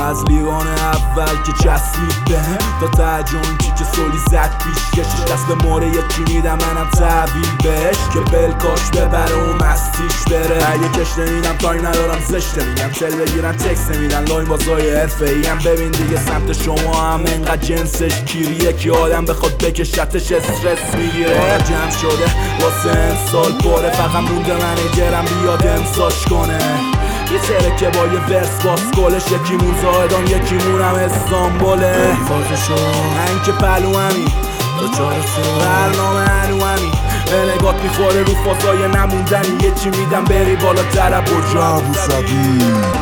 از لیوان اول که چسبید بهم تا ته جونکی که سولی زد پیش کشش دست به موره یکی میدم منم تحویل بهش که بلکاش ببره و مستیش بره. اگه کش نمیدم تای ندارم زشته میگم تل بگیرن تکس نمیدن لاین بازای حرفه ای هم ببین دیگه سمت شما هم انقدر جنسش کیریه که آدم بخواد بکشتش استرس میگیره. جمع شده واسه امسال پره فقط مونده منیجرم بیاد امساش کنه یه ترکه با یه ورس باس گلش یکیمون زاهدان یکیمونم استانبوله. فازشو من که پلو همین برنامه هنو همین به نگات میخوره رو فازای نموندنی یه چی میدم بری بالا طرب و جا ابوسبی.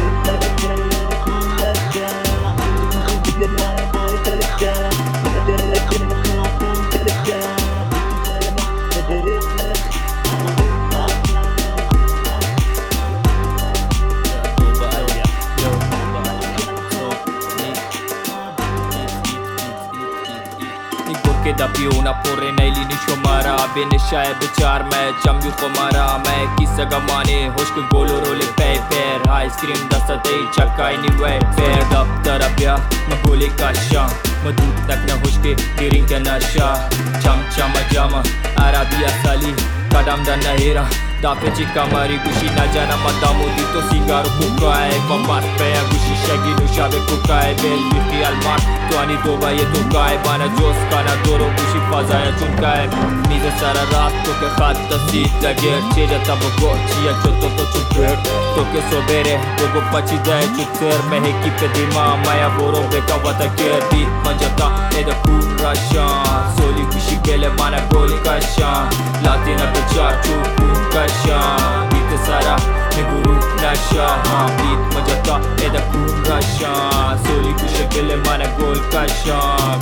che da più una porre nei lini shomara bene shaye bechar mein chambi khomara mein kissa gamane hosh ke golo role paper ice cream dastate chakka anyway fair dab tarabya magole kasha madud tak na hosh ke kirin ka nasha cham chama jama arabia sali kadam da nahira dafe chika mari gushi na jana madamudi to sigaro kukae kombat pe gushi shagi no shabe kukae bel bifti almar to ani doba ye to kae bana jos kana doro gushi fazaya chunkae nize sara raat to ke khatta sit lager cheja tab gochia chotto to chuper to ke sobere gogo pachi dae chuter mehe ki pe dima maya boro beka wata kerdi manjata eda kurasha soli gushi gele mana goli kasha latina ke charchu kasha bit sara me guru nasha bit majata eda kurasha soli gushi gele mana gol kasha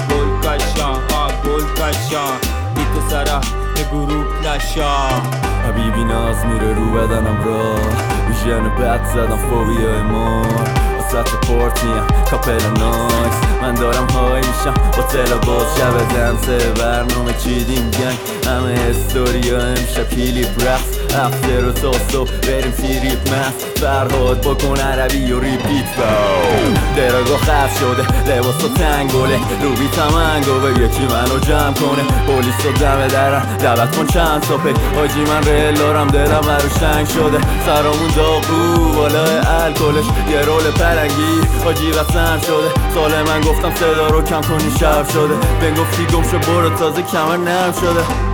bit sara me guru nasha حبیبی ناز میره رو بدنم را ویژن بد زدم فوبیای مار وسط پارتیم کاپل نایس من دارم های میشم با تلا باز شب دنسه برنامه چیدیم گنگ همه استوریا امشب کلیپ رقص افتر و تا صبح بریم تیریپ مست فرهاد بکن عربی و ریپیت دراگاه خف شده لباس و تنگوله رو بیتم انگوه یکی منو جمع کنه پولیس و دم درم دعوت کن چند تا پی آجی من ریل دارم دلم بروش تنگ شده سرامون داغ رو بالای الکلش یه رول پرنگی آجی وسم شده سال من گفتم صدا رو کم کنی شب شده بهم گفتی گم شو برو تازه کمر نرم شده